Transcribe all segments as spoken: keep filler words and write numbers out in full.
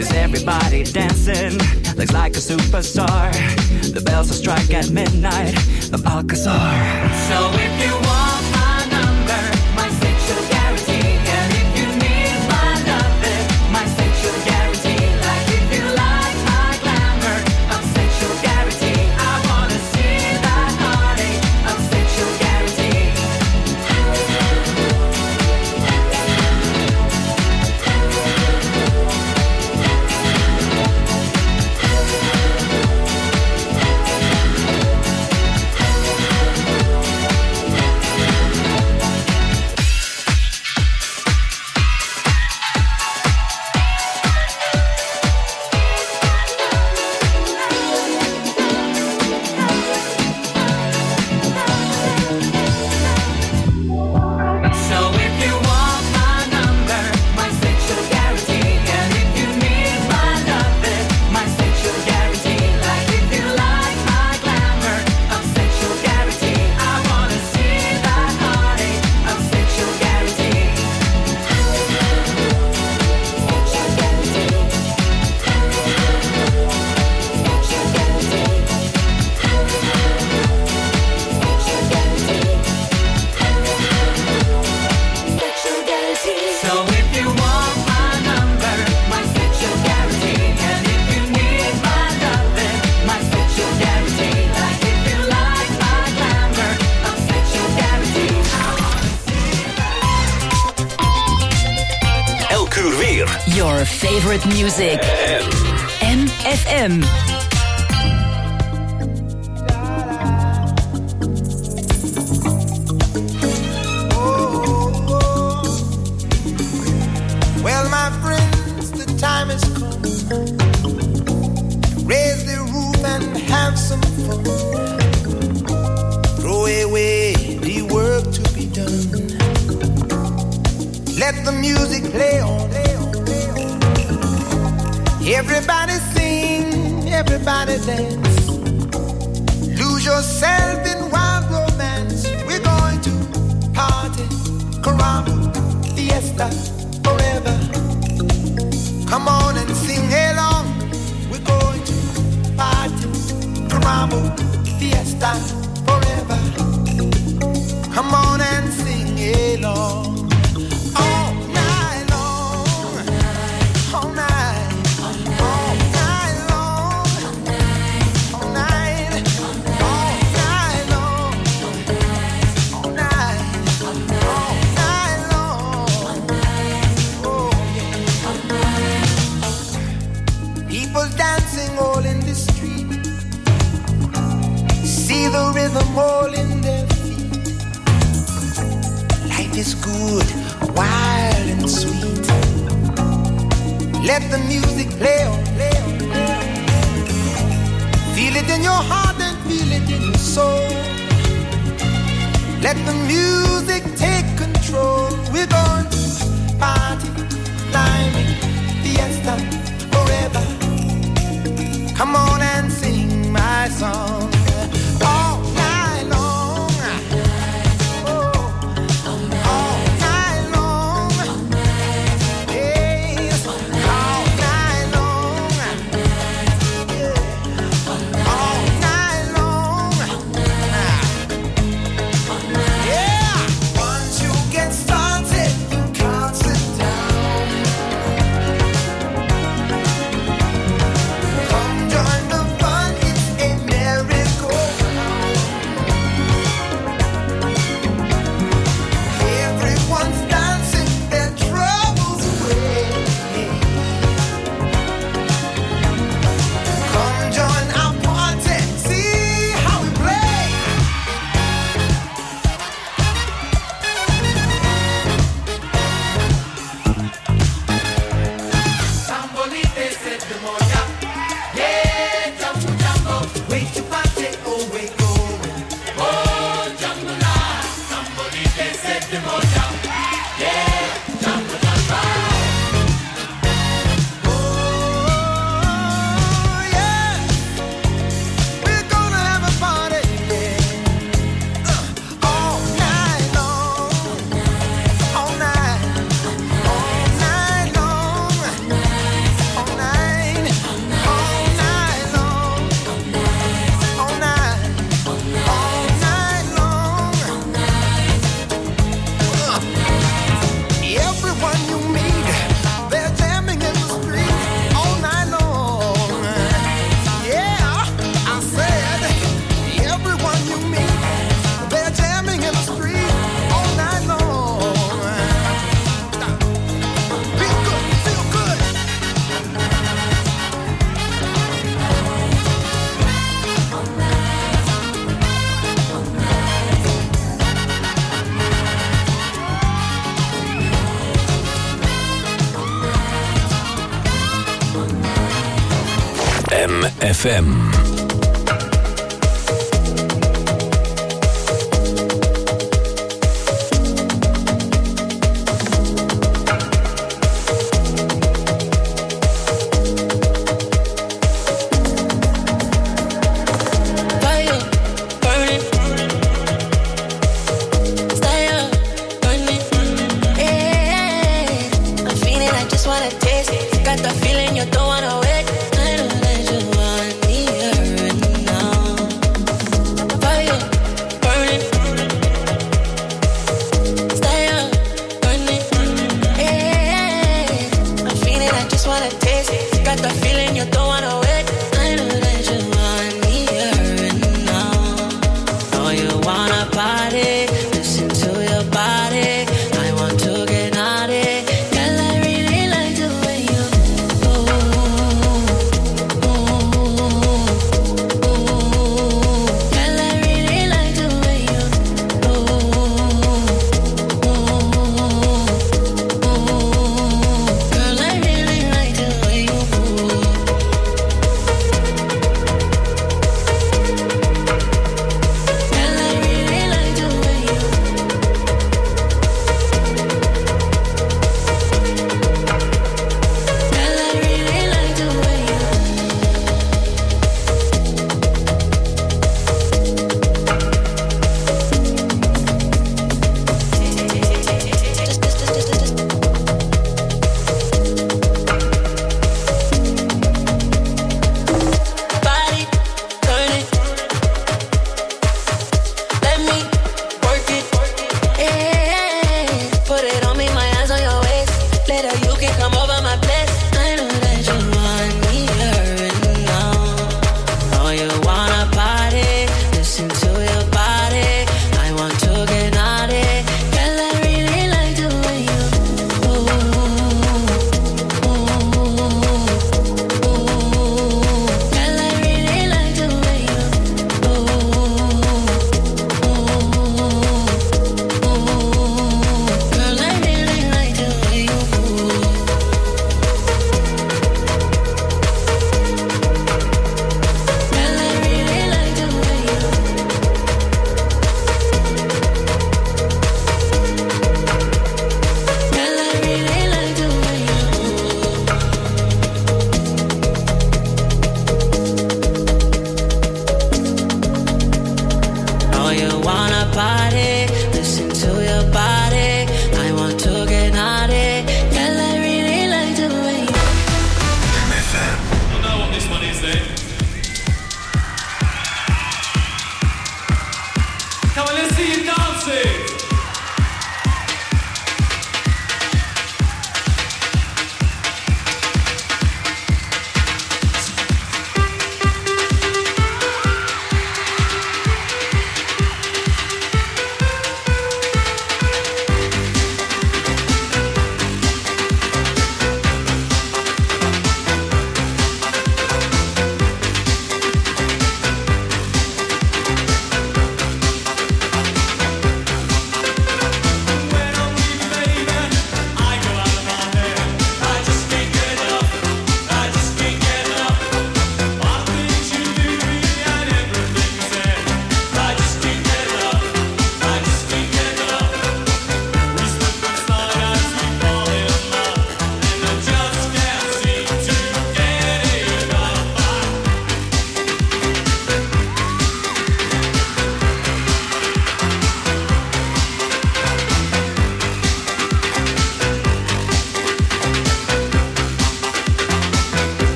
'cause everybody dancing looks like a superstar. The bells will strike at midnight of Alcazar. So if you want my number, my sexual guarantee, and if you need my loving, my sexual guarantee, like if you like my glamour of sexual guarantee, I wanna see that heartache of sexual guarantee. Your favorite music. M F M. Well, my friends, the time has come. Raise the roof and have some fun. Throw away the work to be done. Let the music play on. Everybody sing, everybody dance. Lose yourself in wild romance. We're going to party, caramba, fiesta, forever. Come on and sing along. We're going to party, caramba, fiesta, forever. Come on and sing along. All night long, all night. Dancing all in the street, see the rhythm all in their feet. Life is good, wild and sweet. Let the music play on, play on, play on. Feel it in your heart and feel it in your soul. Let the music take control. We're going to party, climbing, fiesta, forever. Come on and sing my song all night long. Oh, all night long. Yes, all night long. Yeah, all night long. Yeah, once you get started, you can't sit down. Join the fun, it's a merry M F M.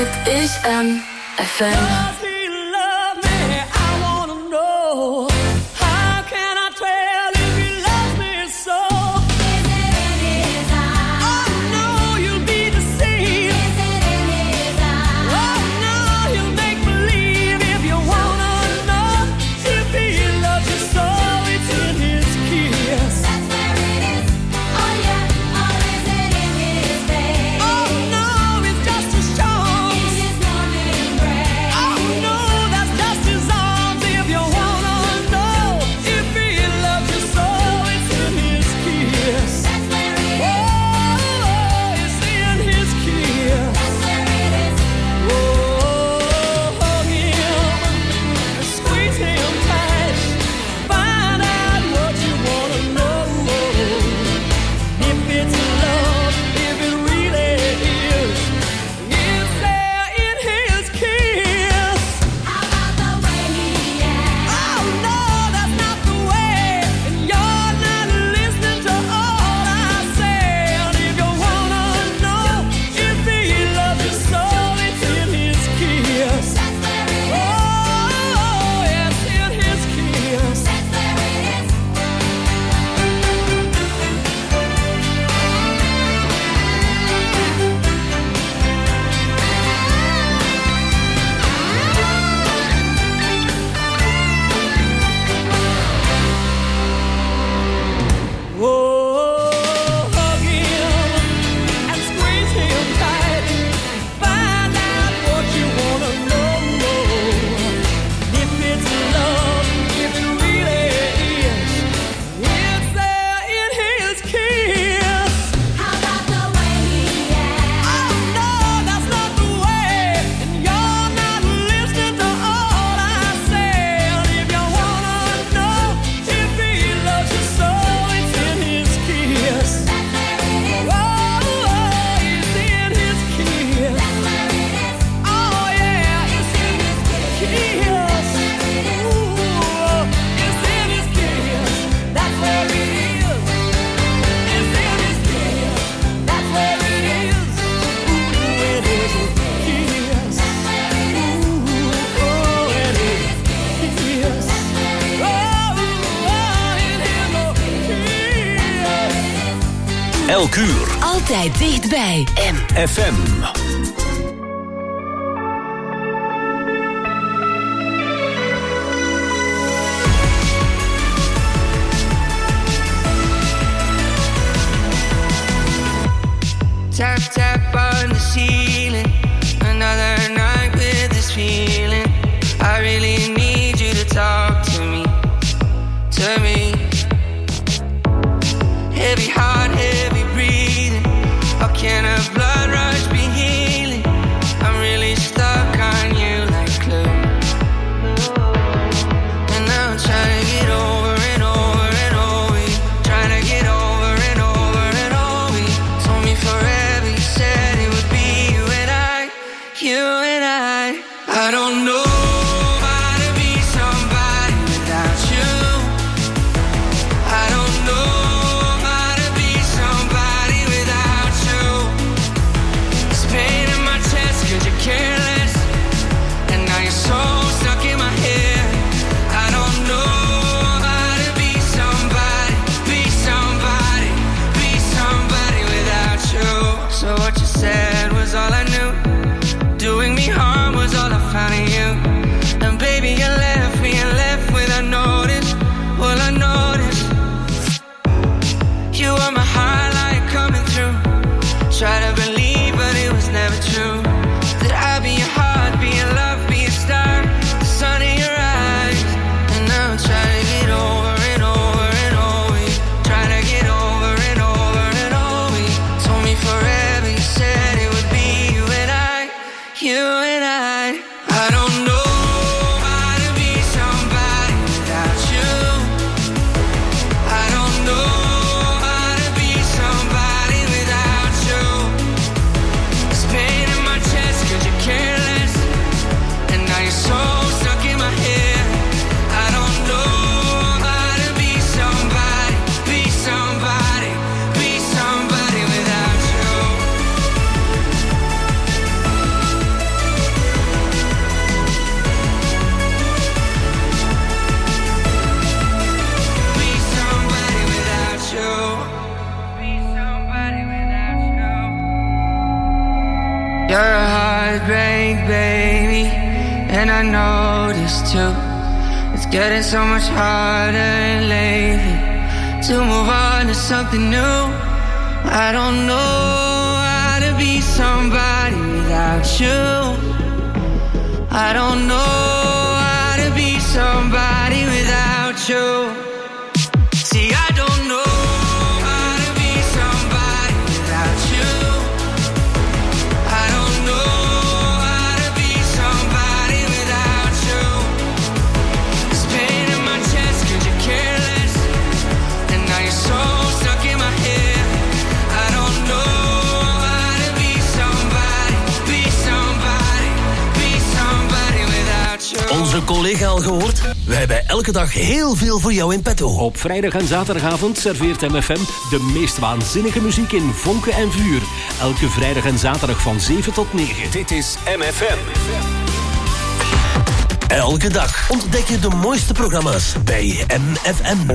Dit is M F M. Elk uur. Altijd dichtbij. M F M. Tap, tap on the ceiling. Another night with this feeling. I really need you to talk to me. To me. Heavy heart, heavy breathing. How can a blood rush be healing? I'm really stuck on you like glue. And now I'm trying to get over and over and over you. Trying to get over and over and over you. Told me forever, you said it would be you and I. You and I. I don't know how to be somebody without you. I don't know careless, and now you're so stuck in my head. I don't know how to be somebody, be somebody, be somebody without you. So what you said was all I knew. Doing me harm was all I found in you. And baby, you left me and left without notice. Well, I noticed you were my highlight coming through. Try to believe, but it was never true. I'll be your heart, be your love, be your star, the sun in your eyes. And now I'm trying to get over and over and over you. Trying to get over and over and over you. Told me forever, you said it would be you and I. You and I. I don't know how to be somebody without you. I don't know how to be somebody without you. It's pain in my chest, cause you careless, and now you're so stuck in my head. I don't know how to be somebody, be somebody, be somebody without you. You're a heartbreak, baby, and I noticed too. It's getting so much harder lately to move on to something new. I don't know how to be somebody without you. I don't know how to be somebody without you. See, I don't know how to be somebody without you. I don't know how to be somebody without you. This pain in my chest, could you care less? And now you're so stuck in my head. I don't know how to be somebody, be somebody, be somebody without you. Onze collega al gehoord? We hebben elke dag heel veel voor jou in petto. Op vrijdag en zaterdagavond serveert M F M de meest waanzinnige muziek in vonken en vuur. Elke vrijdag en zaterdag van zeven tot negen. Dit is M F M. Elke dag ontdek je de mooiste programma's bij M F M.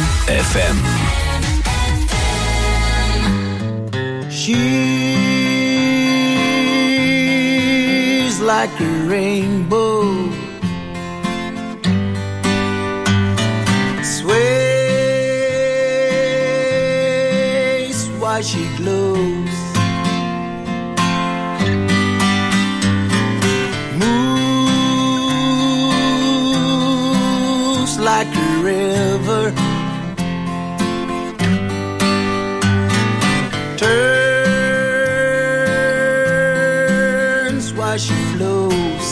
She like a rainbow. Sways while she glows. Moves like a river. Turns while she flows.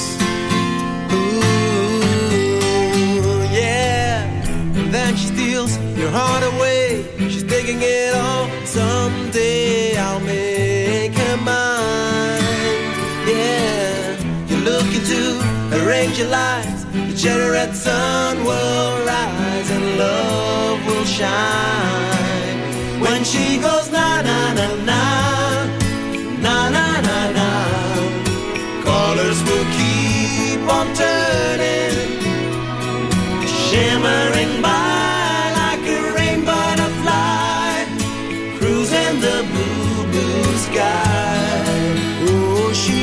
Ooh, yeah. And then she steals your heart away. She's taking it all. Someday I'll make her mine. Yeah. You look into her angel eyes. The generate sun will rise and love will shine. When she goes na na na na, na na na na, colors will keep on turning, shimmering by like a rain butterfly, cruising the blue, blue sky. Oh, she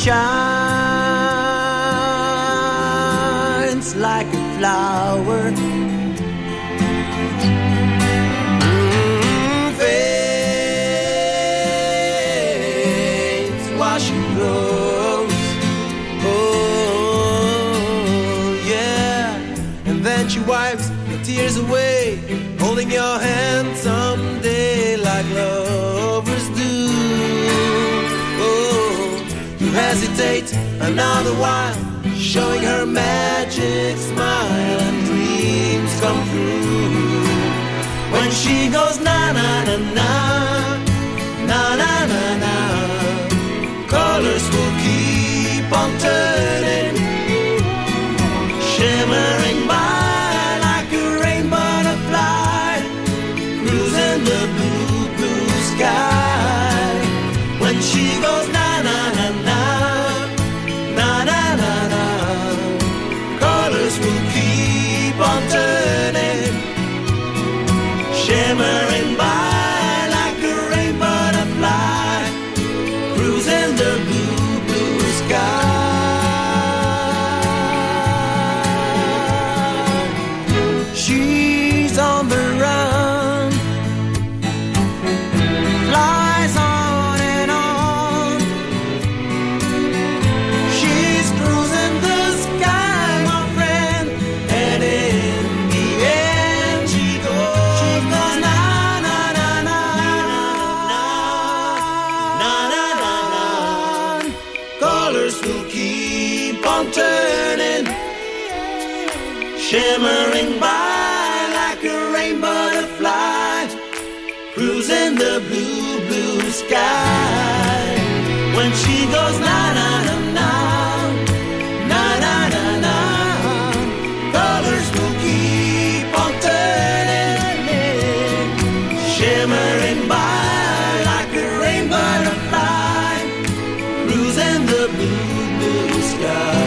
shines like a flower. She wipes the tears away, holding your hand someday like lovers do. Oh, you hesitate another while, showing her magic smile and dreams come true. When she goes na na na na, na na na na, colors will keep on turning, shimmering by sky. When she goes na na na na, na na na na, colors will keep on turning, shimmering by like a rain butterfly, cruising the blue, blue sky. She's on the run, shimmering by like a rain butterfly, cruising the blue, blue sky. When she goes na na na na, na na na na, colors will keep on turning, shimmering by like a rain butterfly, cruising the blue, blue sky.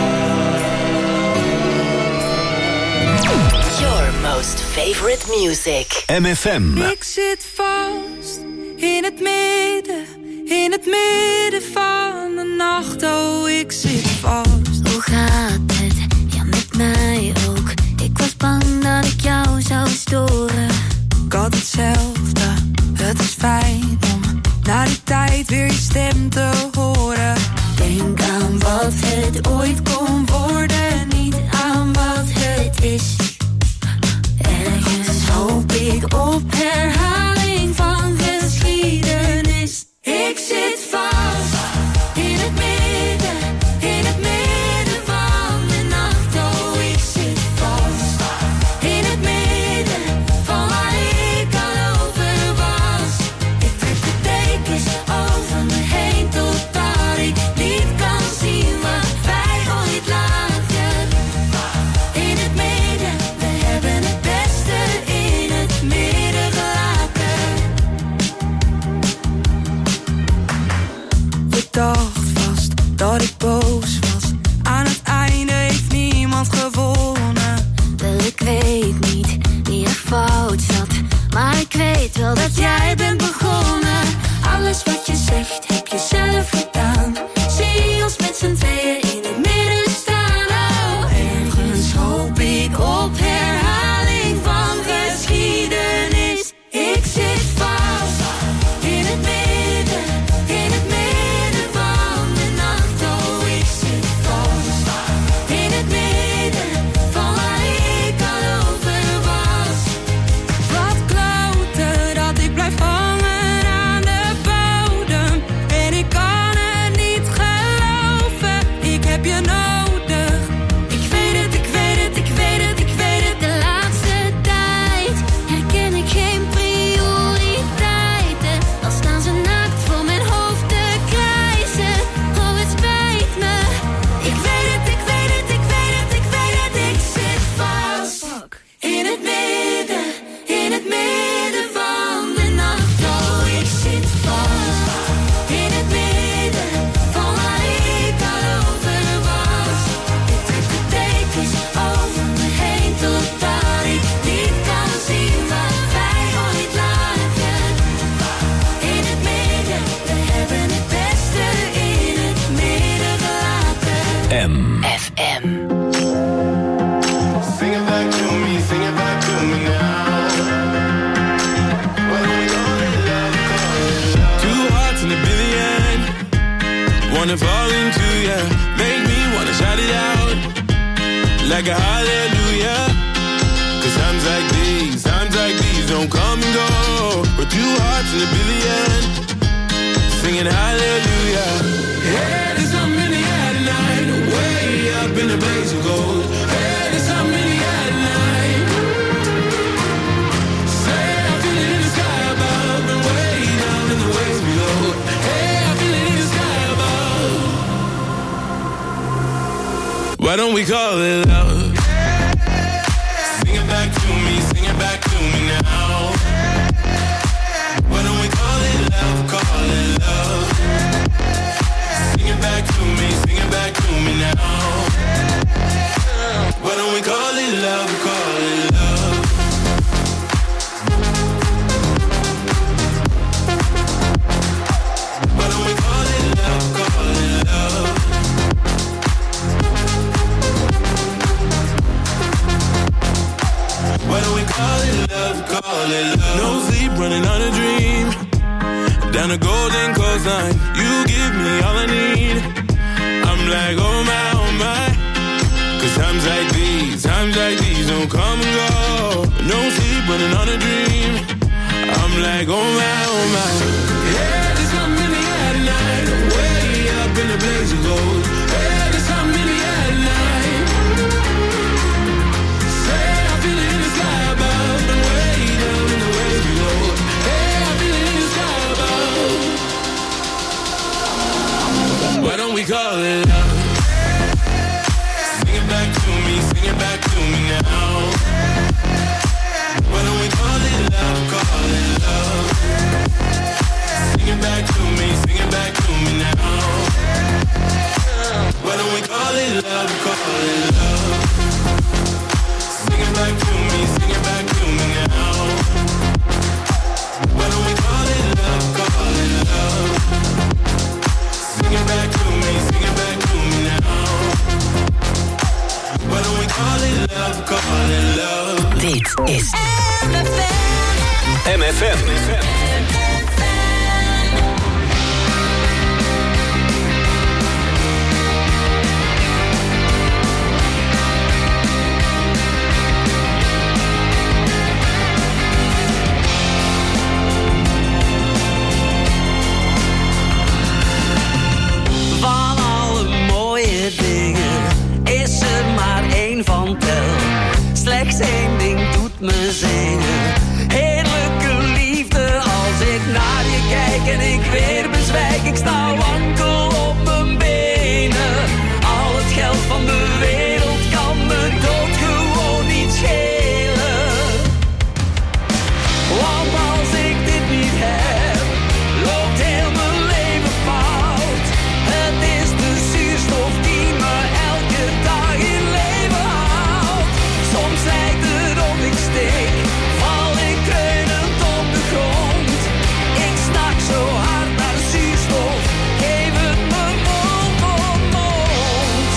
Most favorite music. M F M. Ik zit vast in het midden, in het midden van de nacht. Oh, ik zit vast. Hoe gaat het? Ja, met mij ook. Ik was bang dat ik jou zou storen. Ik had hetzelfde. Het is fijn om na die tijd weer je stem te horen. Denk aan wat het ooit kon worden, niet aan wat het is. Ergens hoop ik op herhaling van geschiedenis. Ik zit vast in het midden, in het midden van de nacht. Oh, ik zit vast in het midden van waar ik al over was. Ik trek de dekens over me heen totdat ik niet kan zien wat wij ooit lagen. In het midden, we hebben het beste in het midden gelaten. Je dacht vast dat ik boos was. Aan het einde heeft niemand gewonnen. Wel, ik weet niet wie er fout zat, maar ik weet wel dat jij bent begonnen. Alles wat je zegt heb je zelf gedaan. Zie ons met z'n tweeën in M. F M. Sing it back to me, sing it back to me now. What do we call it, love, call it love? Two hearts in a billion, wanna fall into ya, make me wanna shout it out, like a hallelujah. Cause times like these, times like these don't come and go. We're two hearts in a billion, singing hallelujah. Hey, there's something in the air tonight, way up in the blaze of gold. Hey, there's something in the air tonight. Say I feel it in the sky above and way down in the waves below. Hey, I feel it in the sky above. Why don't we call it love? Sing it back to me, sing it back to me now. Why don't we call it love, call it love? Sing it back to me, sing it back to me now. Why don't we call it love, call it love? Why don't we call it love, call it love? Why don't we call it love, call it love? No sleep, running on a dream. Down the golden coastline, you give me all I need. I'm like, oh my, oh my. Cause times like these, times like these don't come and go. No sleep, running on a dream. I'm like, oh my, oh my. Yeah, there's something in the air tonight, way up in the blaze of gold. Yeah, there's something in the air tonight. Say I feel it in the sky above and way down in the waves below. Hey, I feel it in the sky above. Why don't we call it love? Sing it back to me, sing it back to me now. Why don't we call it love, call it love? Sing it back to me, sing it back to me now. Why don't we call it love, call it love? Sing it back to me, sing it back to me now. Why don't we call it love, call it love? Sing it back to me, sing it back to me now. Why don't we call it love, call it love? Dit is M F M. Van alle mooie dingen is er maar één van tel. Slechts één ding doet me zingen. Heerlijke liefde als ik naar je kijk en ik weer bezwijk. Ik sta wankel op mijn benen. Al het geld van de wereld kan me dood gewoon niet schelen. Want als ik dit niet heb, loopt heel mijn leven fout. Het is de zuurstof die me elke dag in leven houdt. Soms lijkt het of ik steek, val ik kreunend op de grond. Ik snak zo hard naar zuurstof, geef het me mond op mond.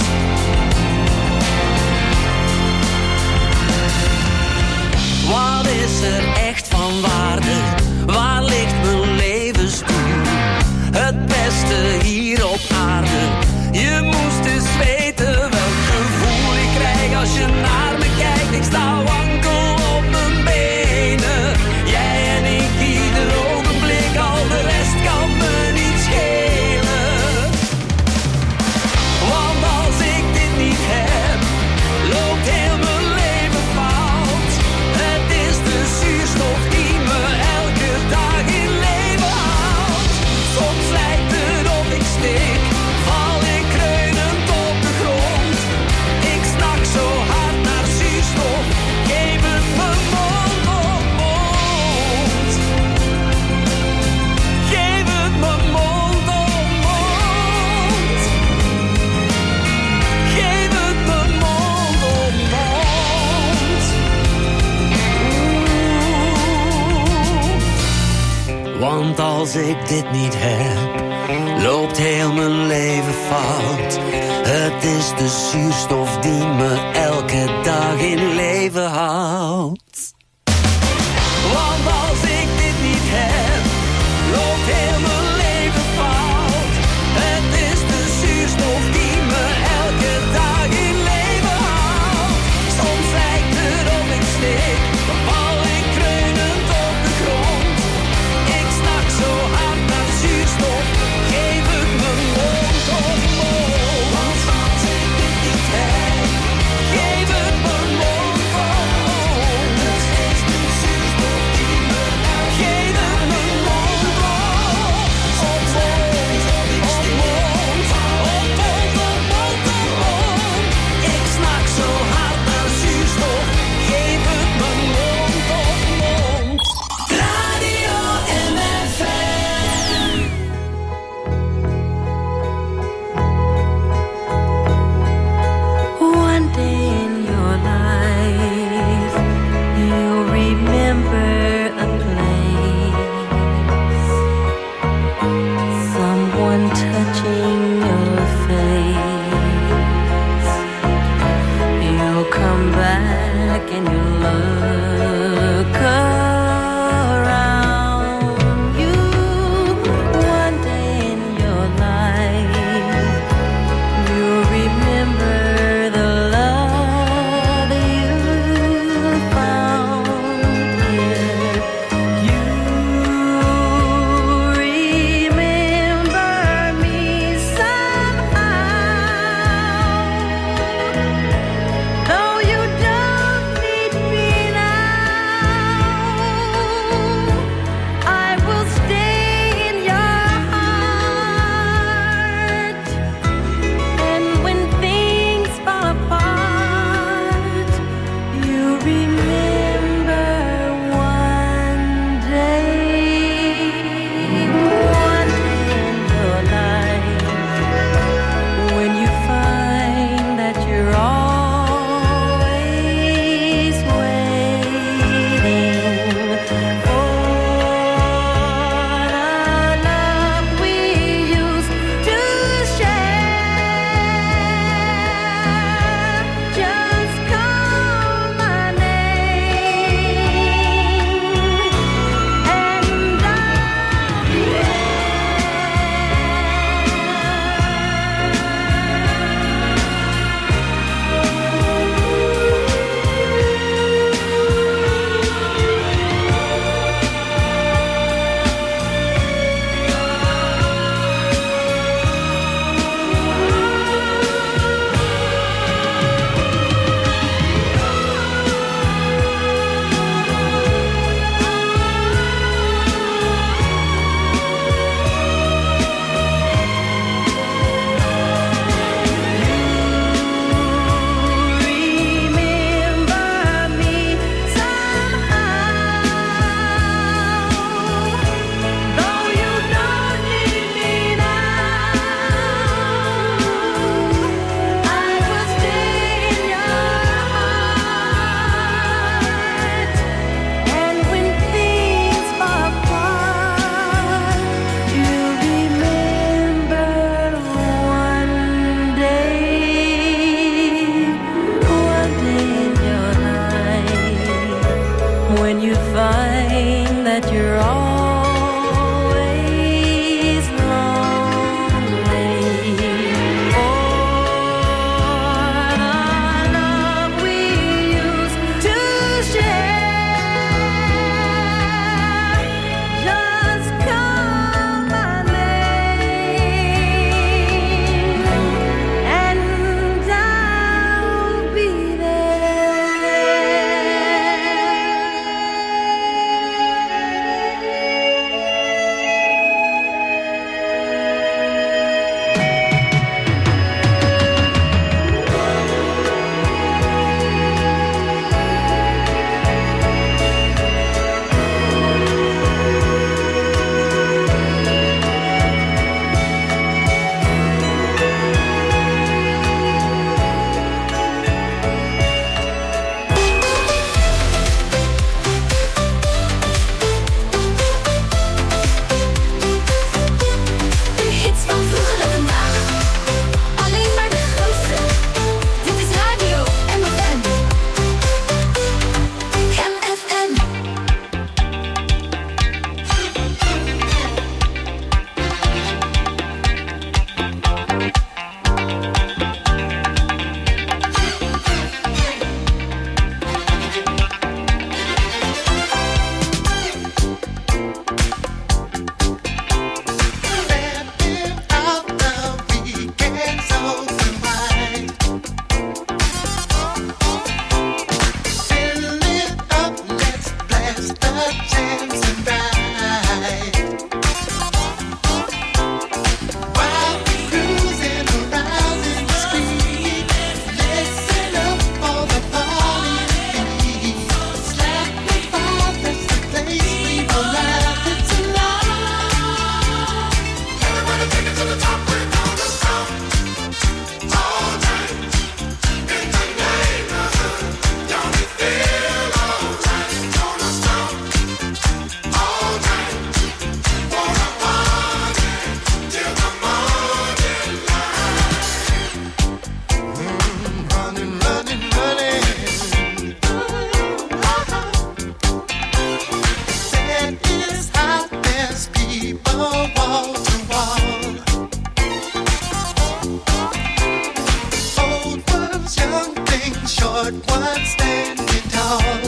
Wat is er echt van waarde? Waar ligt mijn levensdoel? Het beste hier op aarde. Je moest eens weten welk gevoel ik krijg als je naar me kijkt. Ik sta wankel op mijn benen. Jij en ik ieder ogenblik, al de rest kan me niet schelen. Want als ik dit niet heb, loopt heel mijn leven fout. Het is de zuurstof die me elke dag in leven houdt. Soms lijkt het of ik stik, val ik kreunend op de grond. Ik snak zo hard naar zuurstof, geef het me mond op mond. Geef het me mond op mond. Geef het me mond op mond. Oeh. Want als ik dit niet heb, loopt heel mijn leven fout. Het is de zuurstof die me elke dag in leven houdt. Want als ik dit niet heb, loopt heel mijn leven fout. Het is de zuurstof die me elke dag in leven houdt. Soms lijkt het of ik stik, dan val ik kreunend op de grond. Ik snak zo hard naar zuurstof, geef het mijn mond of mond. Want als ik dit niet heb, geef het mijn mond of mond. but standing tall.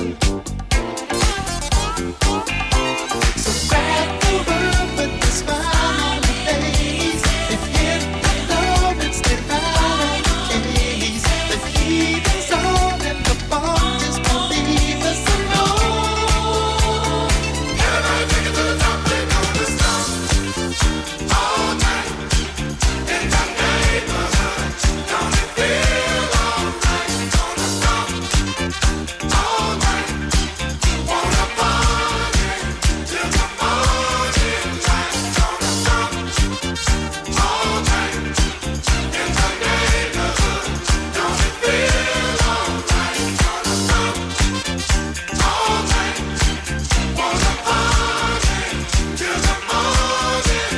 So grab the world with a smile on your face. If hit the love and stay right on the case. The heat is on and the bomb just won't leave us alone. Can I take it to the top? They know the stop. All night in the neighborhood. Don't it feel alright? Gonna stop all night. Wanna party till the morning light. Gonna stop all night in the neighborhood. Don't it feel alright? Gonna stop all night. Wanna party till the morning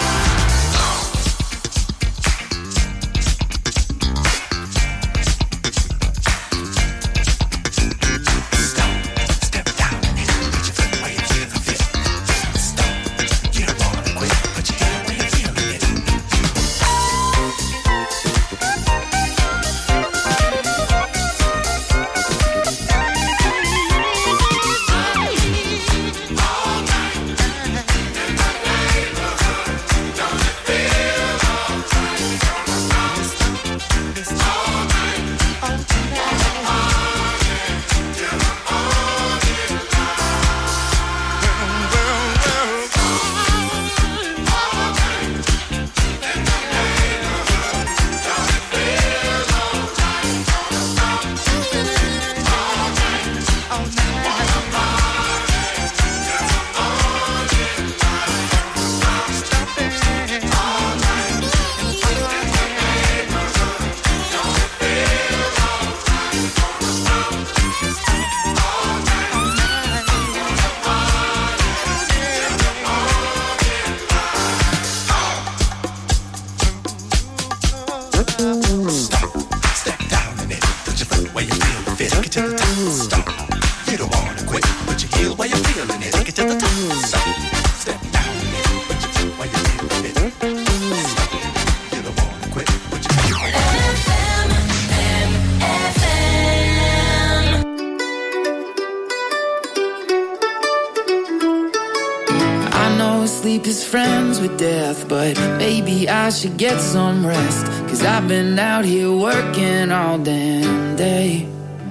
Sleep is friends with death, but maybe I should get some rest. Cause I've been out here working all damn day.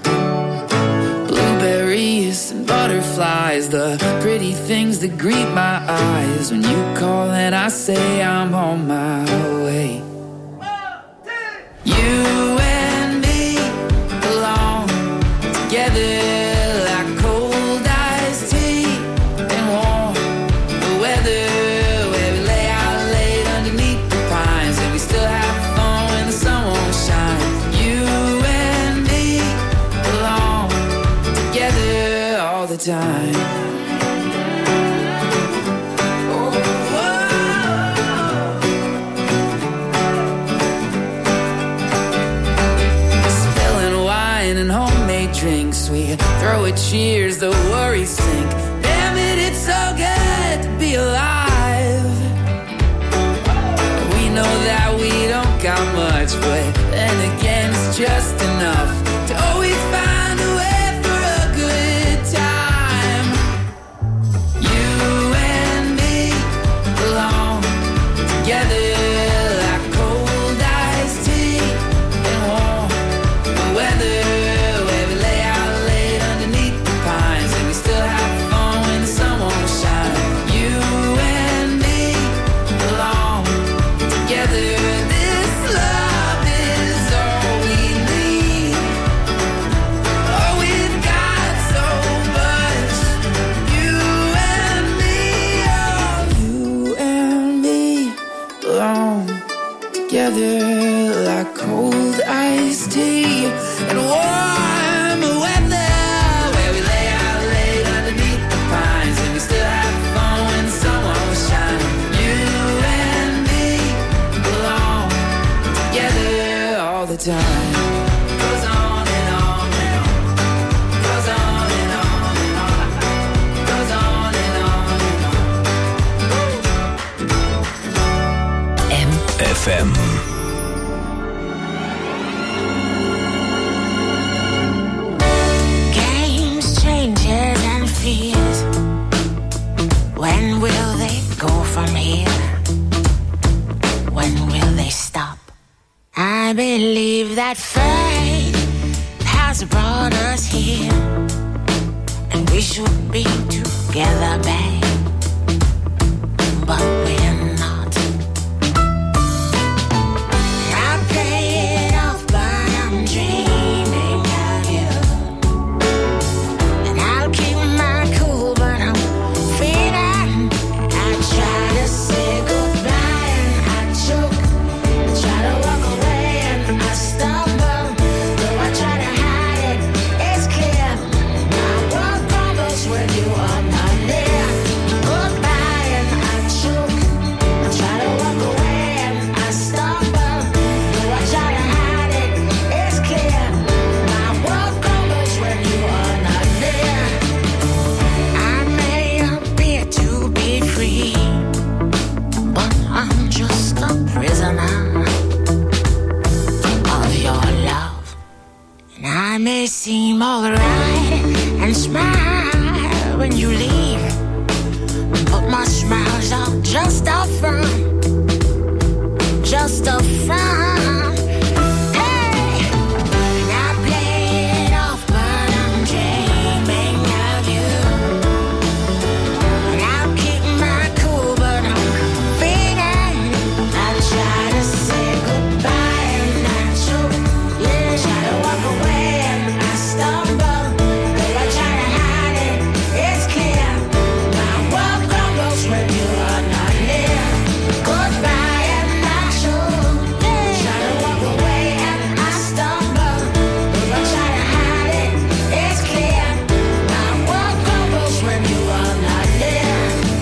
Blueberries and butterflies, the pretty things that greet my eyes. When you call and I say I'm on my way. You and me belong together. Time. Oh, spilling wine and homemade drinks, we throw a cheers, the worries sink. Damn it, it's so good to be alive. We know that we don't got much, but then again it's just enough to always find a way. Like cold iced tea and warm weather, where we lay out late underneath the pines, and we still have fun when the sun won't shine. You and me belong together all the time. Goes on and on and on. Goes on and on and on. Goes on and on and on. M F M. I believe that fate has brought us here, and we should be together, babe, but we're not. I play it off, but I'm dreaming of you, and I'll keep my cool, but I'm feeling. I try to say goodbye and I choke, I try to walk away and I stumble, though I try to hide it, it's clear. My world crumbles when you are not there. Goodbye and I choke, I try to walk away and I stumble, though I try to hide it, it's clear. My world crumbles when you are not there. I may appear to be free, but I'm just a prisoner of your love. And I may seem alright and smile when you leave, but my smiles are just a front, just a front. Hey, and I play it off, but I'm dreaming of you, and I'll keep my cool, but I'm feeling. I try to say goodbye and I choke, yeah, try to walk away and I stumble, though I try to hide it, it's clear. My world crumbles when you are not near. Goodbye and I choke, yeah, try to walk away and I stumble, though I try to hide it, it's clear. My world crumbles when you are not near.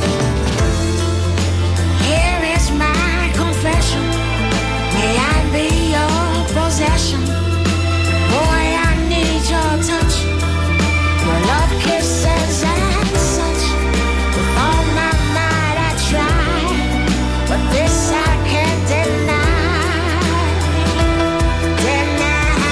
Here is my confession. May I be your possession? Boy, I need your touch, your love, kisses and such. With all my might I try, but this I can't deny, deny.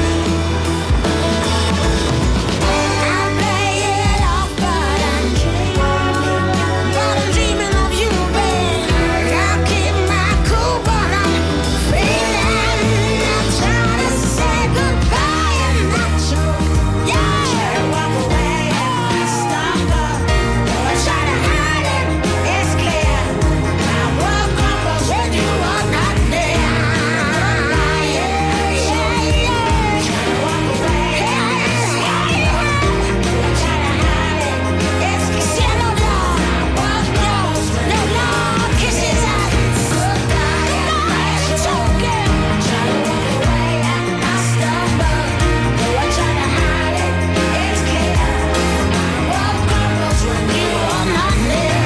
I play it off, but I'm dreaming, but I'm dreaming of you, babe. I'll keep my cool, but I'm feeling. I try to say goodbye and I choke, yeah, try to walk away and I stumble, though I try to hide it, it's clear. My world crumbles when you are not near. Yeah, yeah, yeah. Try to walk away and I stumble, though I try to hide it, it's clear. No love, my world crumbles, no love, kisses and goodbye and I choke, yeah. Try to walk away and I stumble, though I try to hide it, it's clear. My world crumbles when you are not near.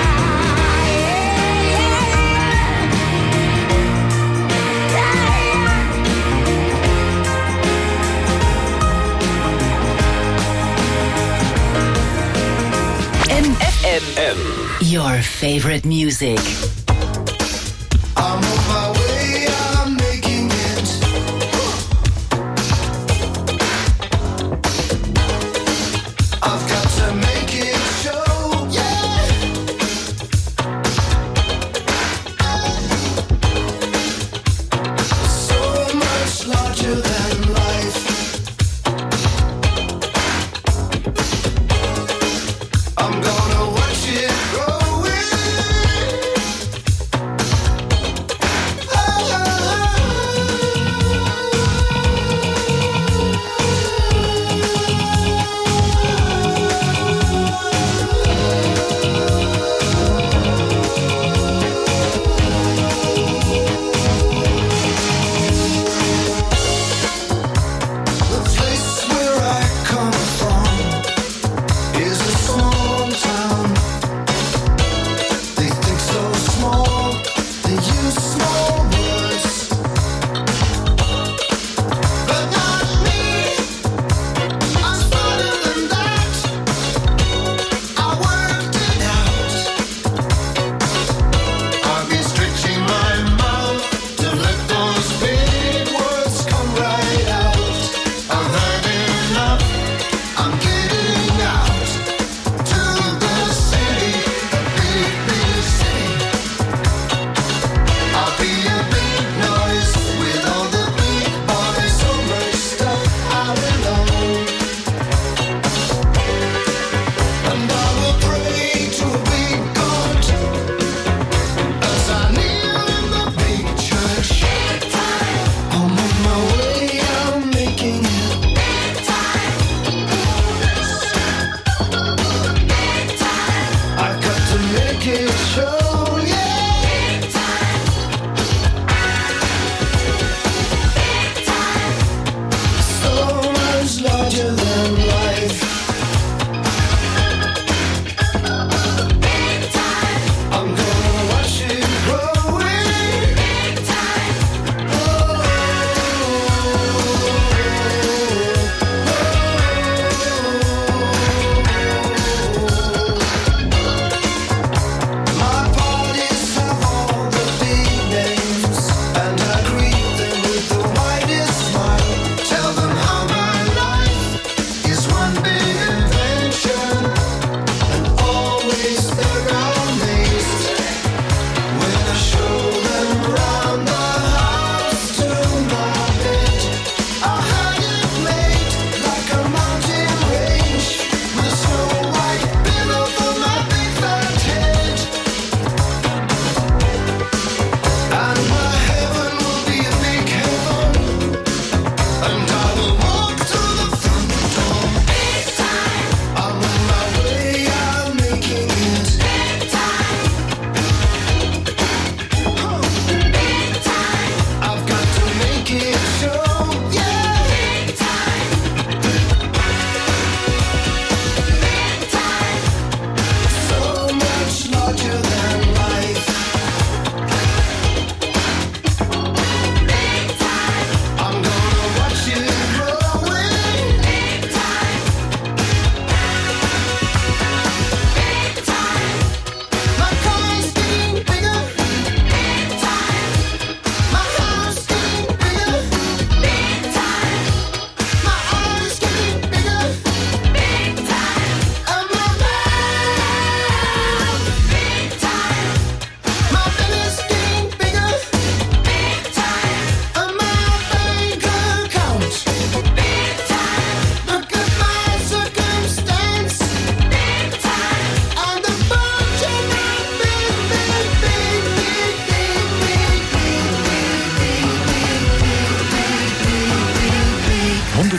M F M. Your favorite music. I'm on my way, I'm making it. I've got to make it show, yeah. So much larger than life. I'm gonna watch it growing.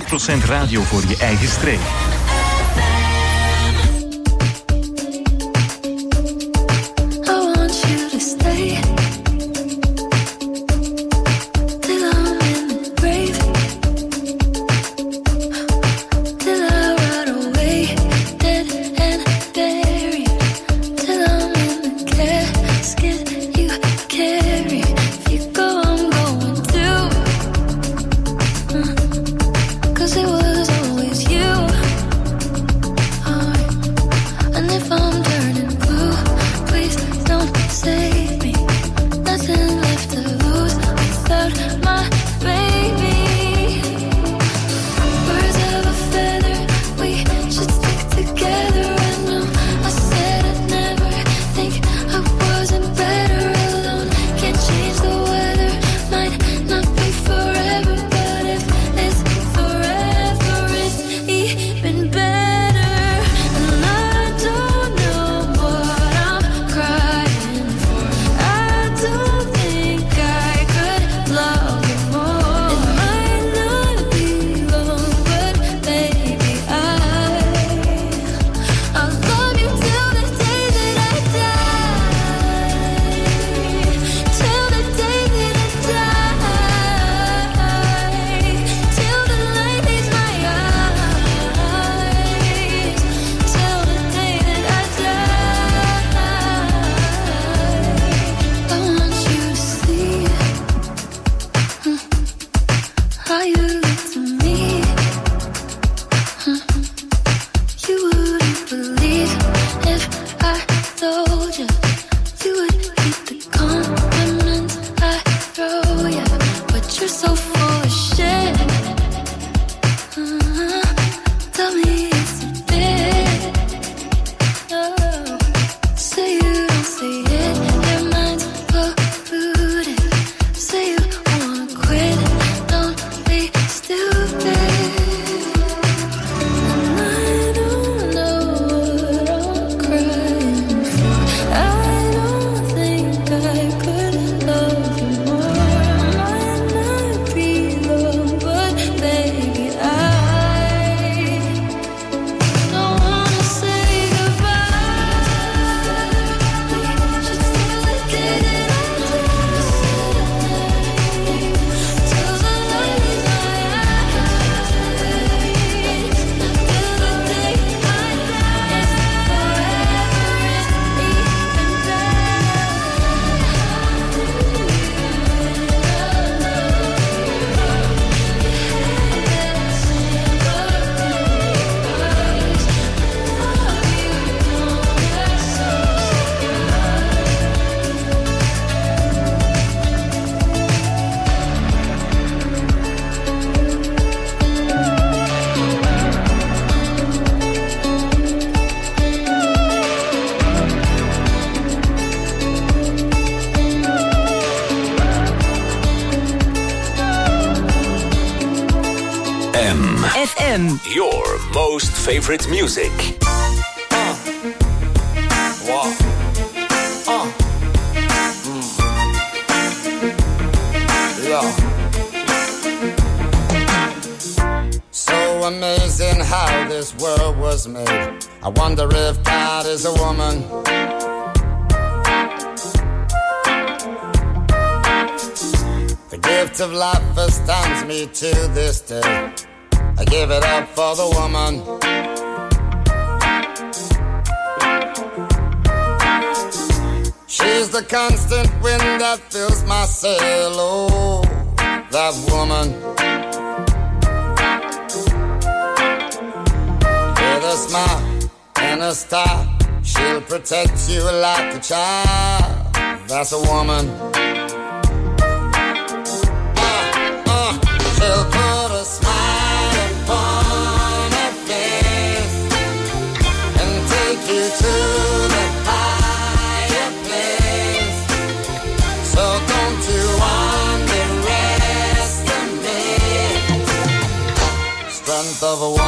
honderd procent radio voor je eigen streek. F M. Your most favorite music. Uh. Wow. Uh. Mm. Yeah. So amazing how this world was made. I wonder if God is a woman. The gift of life astounds me to this day. I give it up for the woman. She's the constant wind that fills my sail. Oh, that woman. With a smile and a star, she'll protect you like a child. That's a woman. Uh, uh, she'll put a smile upon her face and take you to the higher place. So don't you underestimate strength of a woman.